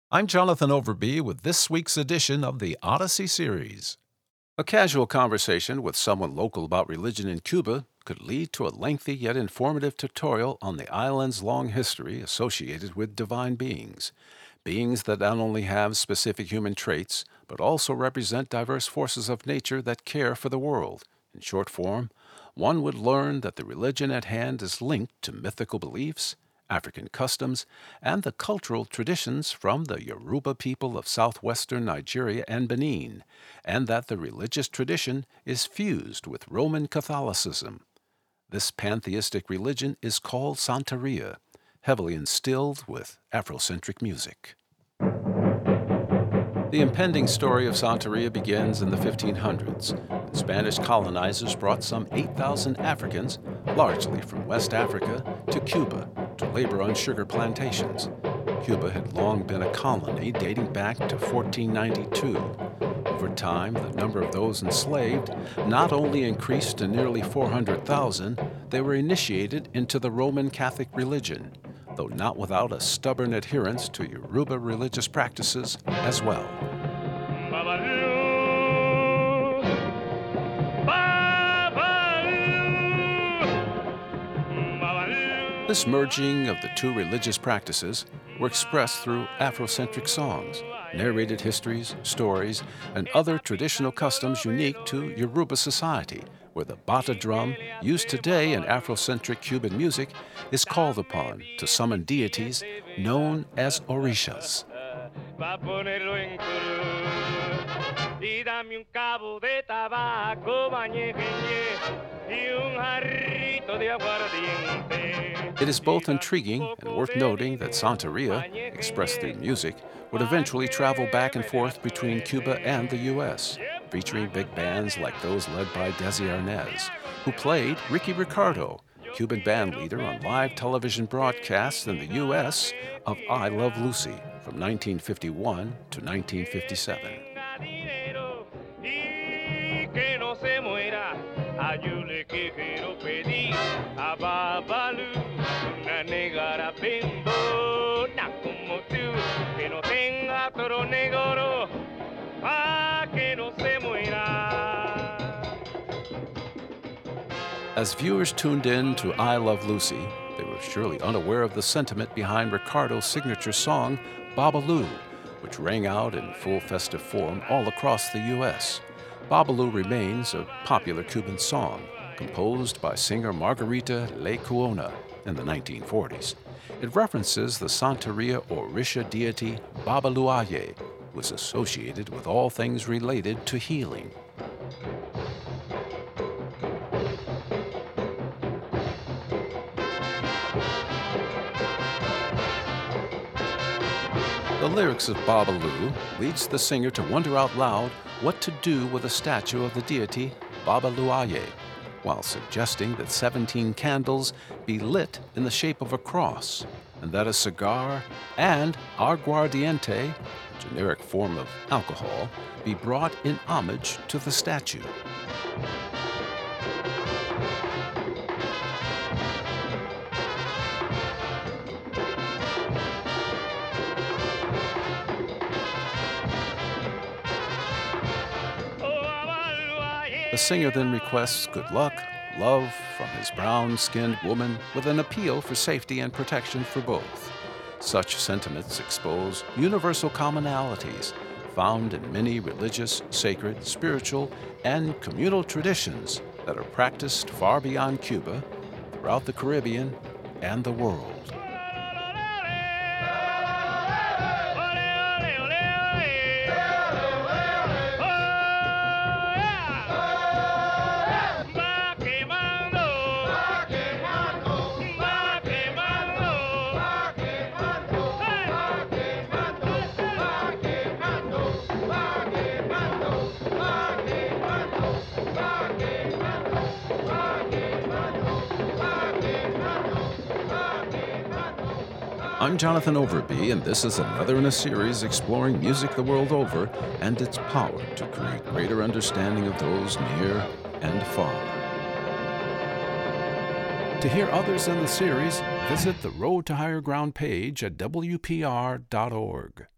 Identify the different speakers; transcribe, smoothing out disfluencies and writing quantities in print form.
Speaker 1: I'm Jonathan Overby with this week's edition of the Odyssey series. A casual conversation with someone local about religion in Cuba could lead to a lengthy yet informative tutorial on the island's long history associated with divine beings. Beings that not only have specific human traits, but also represent diverse forces of nature that care for the world. In short form, one would learn that the religion at hand is linked to mythical beliefs, African customs, and the cultural traditions from the Yoruba people of southwestern Nigeria and Benin, and that the religious tradition is fused with Roman Catholicism. This pantheistic religion is called Santeria, heavily instilled with Afrocentric music. The impending story of Santeria begins in the 1500s, when Spanish colonizers brought some 8,000 Africans, largely from West Africa, to Cuba to labor on sugar plantations. Cuba had long been a colony dating back to 1492. Over time, the number of those enslaved not only increased to nearly 400,000, they were initiated into the Roman Catholic religion, though not without a stubborn adherence to Yoruba religious practices as well. This merging of the two religious practices were expressed through Afrocentric songs, narrated histories, stories, and other traditional customs unique to Yoruba society, where the bata drum, used today in Afrocentric Cuban music, is called upon to summon deities known as orishas. It is both intriguing and worth noting that Santeria, expressed through music, would eventually travel back and forth between Cuba and the U.S., featuring big bands like those led by Desi Arnaz, who played Ricky Ricardo, Cuban band leader on live television broadcasts in the U.S. of I Love Lucy from 1951 to 1957. As viewers tuned in to I Love Lucy, they were surely unaware of the sentiment behind Ricardo's signature song, Babalu, which rang out in full festive form all across the U.S. Babalu remains a popular Cuban song, composed by singer Margarita Lecuona in the 1940s. It references the Santeria Orisha deity Babaluaye, who is associated with all things related to healing. The lyrics of Babalu leads the singer to wonder out loud what to do with a statue of the deity Babaluaye, while suggesting that 17 candles be lit in the shape of a cross, and that a cigar and aguardiente, a generic form of alcohol, be brought in homage to the statue. The singer then requests good luck, love from his brown-skinned woman with an appeal for safety and protection for both. Such sentiments expose universal commonalities found in many religious, sacred, spiritual, and communal traditions that are practiced far beyond Cuba, throughout the Caribbean, and the world. I'm Jonathan Overby, and this is another in a series exploring music the world over and its power to create greater understanding of those near and far. To hear others in the series, visit the Road to Higher Ground page at WPR.org.